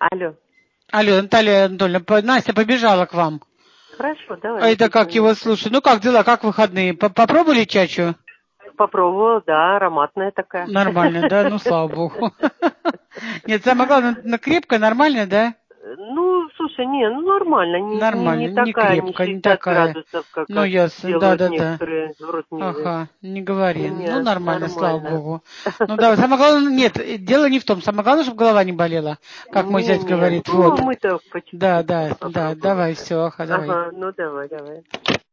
Алло. Алло, Наталья Анатольевна, Настя побежала к вам. Хорошо, А давай. это как его слушай? Ну как дела, как выходные? Попробовали чачу? Попробовала, да, ароматная такая. Нормально, да? Ну, слава богу. Нет, самое главное, крепкая, нормальная, да? Ну, слушай, ну нормально, не Нормально, не такая, не крепкая, не 60 такая. градусов, как Ну, ясно, делают да. некоторые в рот не взять. Ага, не говори. Ну, Нет, нормально, слава нормально. богу. Ну, да, самое главное, нет, дело не в том. Самое главное, чтобы голова не болела, как мой зять Не, говорит. ну Вот. мы-то по чуть-чуть Да, попробуем. давай, все, давай. Ага, ну давай.